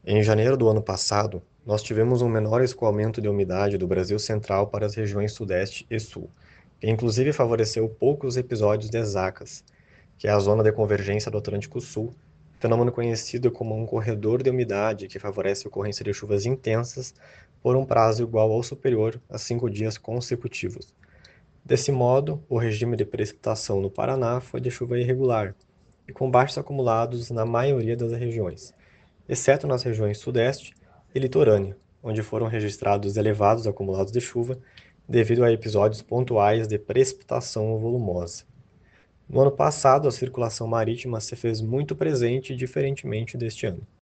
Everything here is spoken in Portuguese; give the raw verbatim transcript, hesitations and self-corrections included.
Em janeiro do ano passado, nós tivemos um menor escoamento de umidade do Brasil Central para as regiões Sudeste e Sul, que inclusive favoreceu poucos episódios de zacas, que é a zona de convergência do Atlântico Sul, fenômeno conhecido como um corredor de umidade que favorece a ocorrência de chuvas intensas por um prazo igual ou superior a cinco dias consecutivos. Desse modo, o regime de precipitação no Paraná foi de chuva irregular e com baixos acumulados na maioria das regiões, exceto nas regiões Sudeste e litorânea, onde foram registrados elevados acumulados de chuva devido a episódios pontuais de precipitação volumosa. No ano passado, a circulação marítima se fez muito presente, diferentemente deste ano.